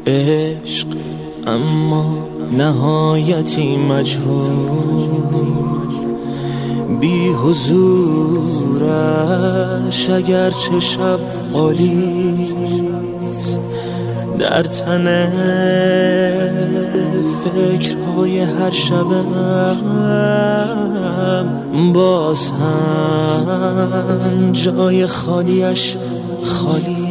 عشق اما نهایتی مجهول، بی حضورش اگرچه شب عالیست، در تن فکرهای هر شبم باز هم جای خالیش خالی.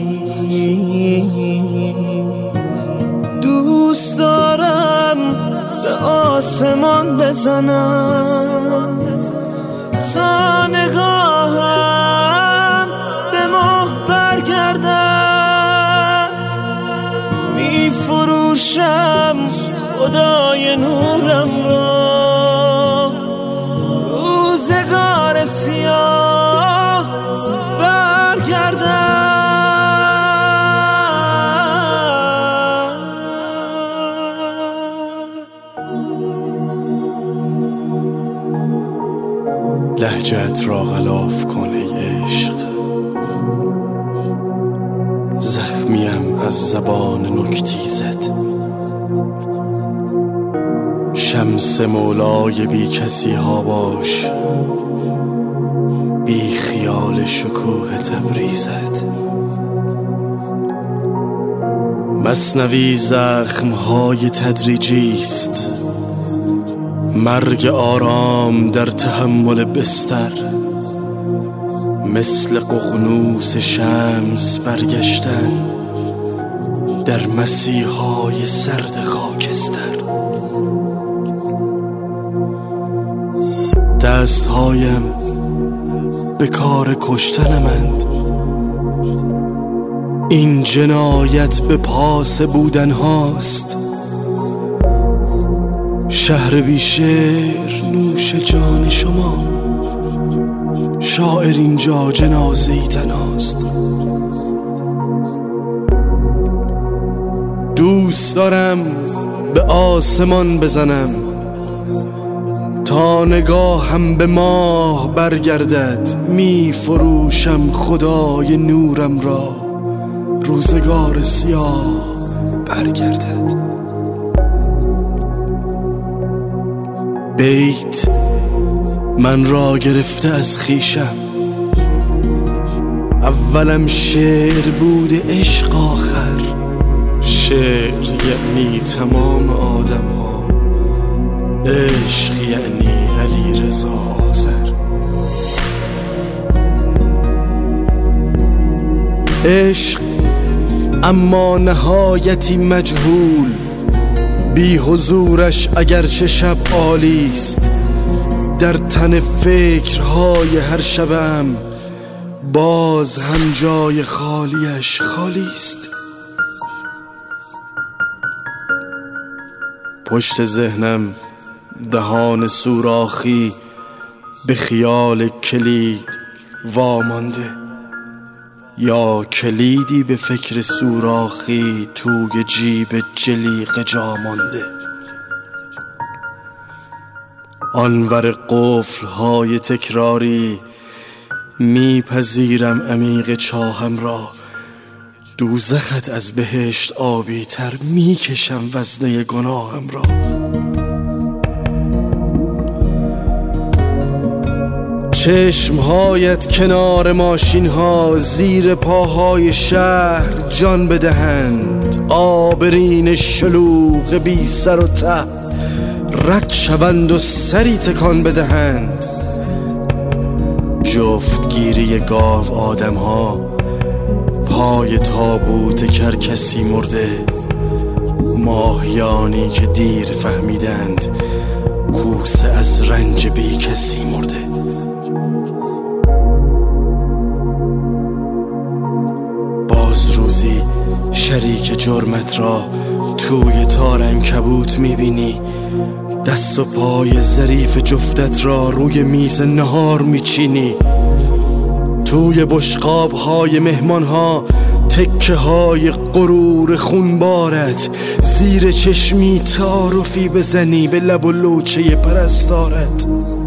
دوست دارم به آسمان بزنم تا نگاهم به ماه برگردم، می فروشم خدای نورم را، روزگار سیاه برگردم. لهجت را غلاف کن ای عشق، زخمیم از زبان نکتیزت. شمس مولای بی کسی ها باش، بی خیال شکوه تبریزت. مثنوی زخمهای تدریجی است، مرگ آرام در تحمل بستر. مثل ققنوس شمس برگشتن در مسیحای سرد خاکستر. دستهایم به کار کشتنمند، این جنایت به پاس بودن هاست. شهر بی شعر نوش جان شما، شاعر اینجا جنازه‌ای تنهاست. دوست دارم به آسمان بزنم تا نگاهم به ماه برگردد، می فروشم خدای نورم را، روزگار سیاه برگردد. بیت من را گرفته از خویشم، اولم شعر بود عشق آخر. شعر یعنی تمام آدم ها، عشق یعنی علی رضا آذر. عشق اما نهایتی مجهول، بی حضورش اگرچه شب عالیست، در تن فکرهای هر شبم باز هم جای خالیش خالیست. پشت ذهنم دهان سوراخی به خیال کلید وامانده، یا کلیدی به فکر سوراخی توی جیب جلیقه جا مانده. آنور قفل‌های تکراری میپذیرم عمیق چاهم را، دوزخت از بهشت آبی تر میکشم وزنه گناهم را. چشمهایت کنار ماشین ها زیر پاهای شهر جان بدهند، آبرین شلوغ بی سر و ته رد شوند و سری تکان بدهند. جفتگیری گاو آدم ها پای تابوت کرکسی مرده، ماهیانی که دیر فهمیدند کوسه از رنج بی کسی مرده. باز روزی شریک جرمت را توی تار عنکبوت میبینی، دست و پای ظریف جفتت را روی میز نهار میچینی. توی بشقاب های مهمان ها تکه های غرور خونبارت، زیر چشمی تعارفی بزنی به لب و لوچه پرستارت.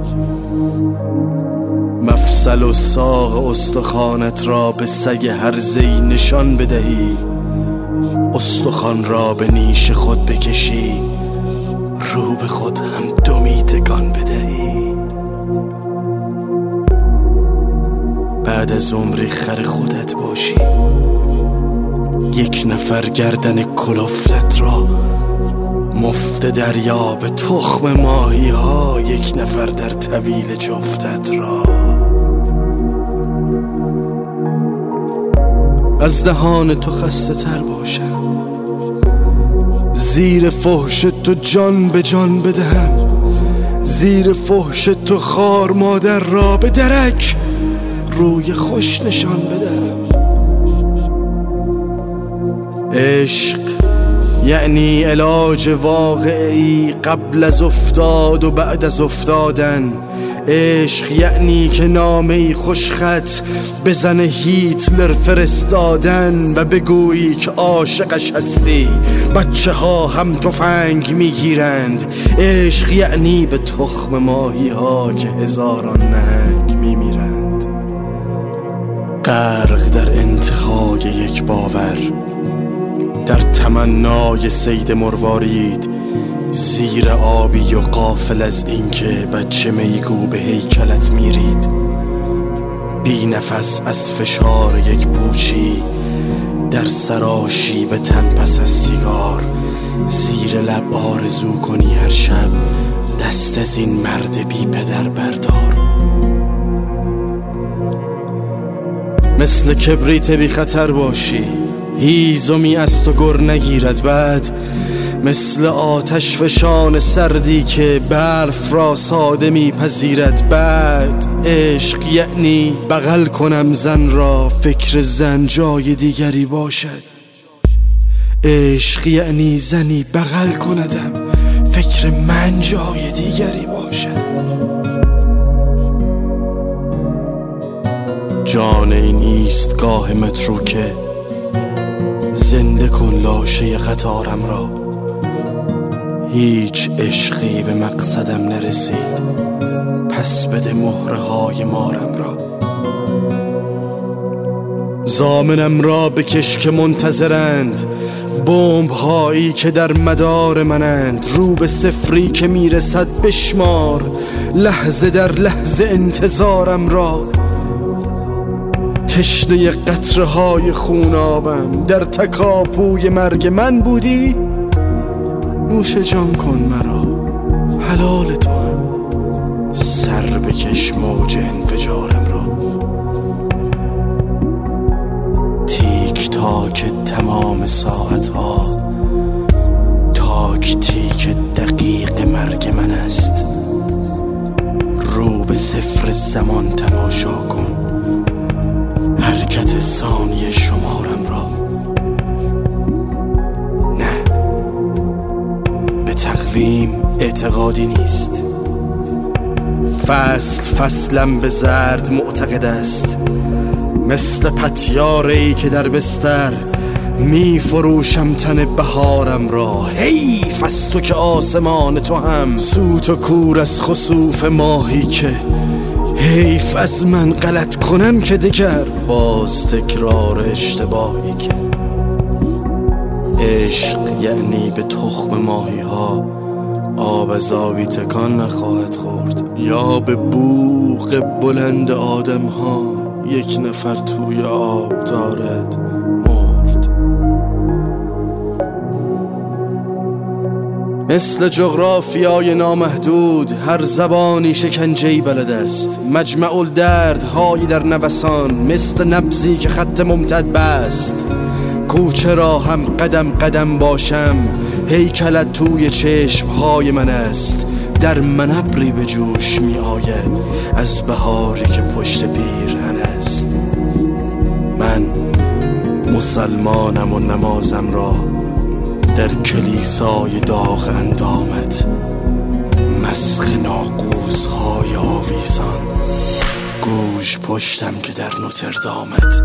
مفصل و ساق استخوانت را به سگ هرزه‌ای نشان بدهی، استخوان را به نیش خود بکشی، رو به خود هم دمی تکان بدهی. بعد از عمری خر خودت باشی، یک نفر گردن کلفتت را مفت دریا به تخم ماهی ها، یک نفر در طویل جفتت را. از دهان تو خسته تر باشم، زیر فحش تو جان به جان بدهم، زیر فحش تو خار مادر را به درک روی خوش نشان بدهم. عشق یعنی علاج واقعی قبل از افتاد و بعد از افتادن. عشق یعنی که نامه‌ای خوشخط بزنه هیتلر فرستادن و بگویی که عاشقش هستی، بچه ها هم تفنگ میگیرند. عشق یعنی به تخم ماهی ها که هزاران نهنگ میمیرند. غرق در انتهای یک باور، در تمنای صید مروارید، زیر آبی و غافل از اینکه بچه میگو به هیکلت میرید. بی نفس از فشار یک پوچی، در سراشی به تن پس از سیگار، زیر لب آرزو کنی هر شب دست از این مرد بی پدر بردار. مثل کبریت بی خطر باشی، هیزمی از تو گر نگیرد. بعد مثل آتش فشان سردی که برف را ساده میپذیرد. بعد عشق یعنی بغل کنم زن را، فکر زن جای دیگری باشد. عشق یعنی زنی بغل کندم، فکر من جای دیگری باشد. جان این ایستگاه مترو که زنده کن لاشه قطارم را. هیچ عشقی به مقصدم نرسید، پس بده مهره های مارم را. ضامنم را بکش که منتظرند، بمب هایی که در مدار منند. رو به صفری که میرسد بشمار، لحظه در لحظه انتظارم را. تشنه قطره های خونابم در تکاپوی مرگ من بودی. نوش جان کن مرا، حلال تو هم، سر بکش موج انفجارم را. تیک تاک تمام ساعت ها، تاک تیک دقیق مرگ من است. رو به صفر زمان تماشا کن، حرکت ثانیه شمارم را. نه، به تقویم اعتقادی نیست. فصلم به زرد معتقد است، مثل پتیاره‌ای که در بستر می فروشم تن بهارم را. حیف از تو که آسمان تو هم سوت و کور از خسوف ماهی که حیف از من غلط کنم که دگر باز تکرار اشتباهی که. عشق یعنی به تخم ماهی ها آب از آبی تکان نخواهد خورد، یا به بوق بلند آدم ها یک نفر توی آب دارد مرد. مثل جغرافیای نامحدود هر زبانی شکنجه‌ای بلد است. مجمع الدردهایی در نوسان، مثل نبضی که خط ممتد بست. کوچه را هم قدم قدم باشم، هیکلت توی چشمهای من است. در من ابری به جوش می آید از بهاری که پشت پیرهن است. من مسلمانم و نمازم را در کلیسای داغ اندامت، مسخ ناقوس‌های آویزان، گوش پشتم که در نوتردامت.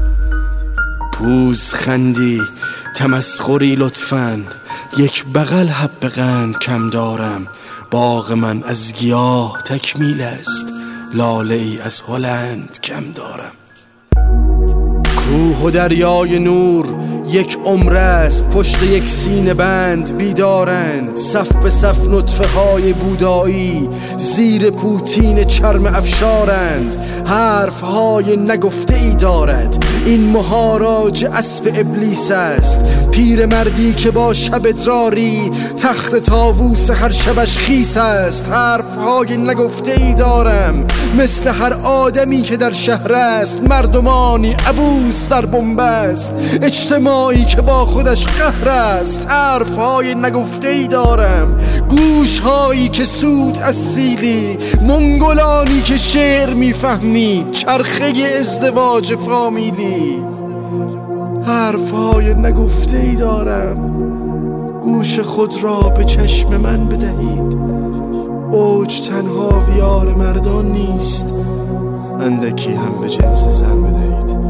پوز خندی تمسخری لطفاً، یک بغل حب قند کم دارم. باغ من از گیاه تکمیل است، لاله ای از هلند کم دارم. کوه و دریای نور یک عمر است پشت یک سینه بند بیدارند، صف به صف نطفه های بودایی زیر پوتین چرم افشارند. حرف های نگفته ای دارد این مهاراج اسب ابلیس است، پیر مردی که با شب ادراری تخت طاووس هر شبش خیس است. حرف های نگفته ای دارم مثل هر آدمی که در شهر است، مردمانی عبوس در بنبست، اجتماعی که با خودش قهر است. حرف های نگفته ای دارم، گوش هایی که سود از سیلی، منگولانی که شعر میفهمید، چرخه ازدواج فامیلی. حرف های نگفته ای دارم، گوش خود را به چشم من بدهید. اوج تنها ویار مردان نیست، اندکی هم به جنس زن بدهید.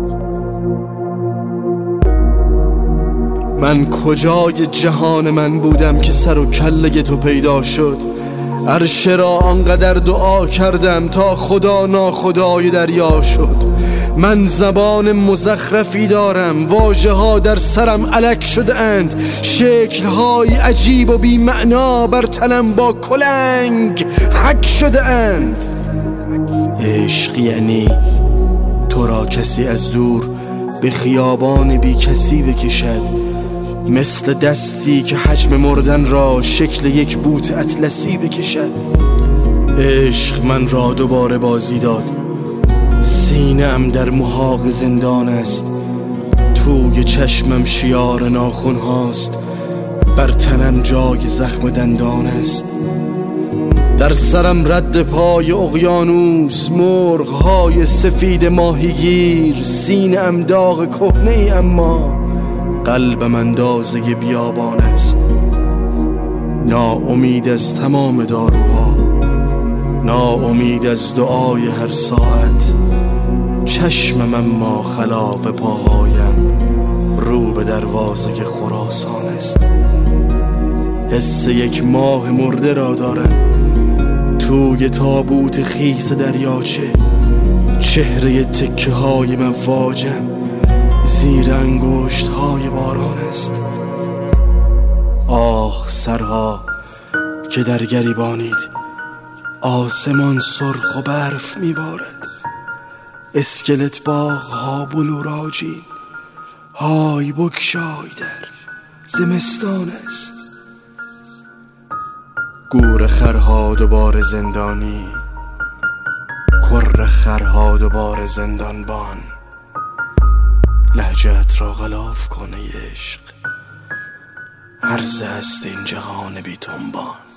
من کجای جهان من بودم که سر و کله تو پیدا شد؟ عرش را آنقدر دعا کردم تا خدا ناخدای دریا شد. من زبان مزخرفی دارم، واژه ها در سرم الک شده اند، شکل های عجیب و بی معنا بر تنم با کلنگ حک شده اند. عشق یعنی تو را کسی از دور به خیابان بی کسی بکشد، مثل دستی که حجم مردن را شکل یک بوت اطلسی بکشد. عشق من را دوباره بازی داد، سینه‌ام در محاق زندان است، توی چشمم شیار ناخن هاست، بر تنم جای زخم دندان است. در سرم رد پای اقیانوس، مرغ های سفید ماهیگیر، سینه‌ام داغ کهنه ای اما قلبم اندازه بیابان است. ناامید از تمام داروها، ناامید از دعای هر ساعت، چشمم اما خلاف پاهایم رو به دروازه خراسان است. حس یک ماه مرده را دارم توی تابوت خیس دریاچه، چهره تکه های مواجم زیر انگشت های باران است. آه سرها که در گریبانید، آسمان سرخ و برف میبارد، اسکلت باغ ها بلوراجین، های بکشای در زمستان است. گور خرها دوباره زندانی، کر خرها دوباره زندانبان، لهجت را غلاف کنه عشق، هرزه است این جهان بی تنبان.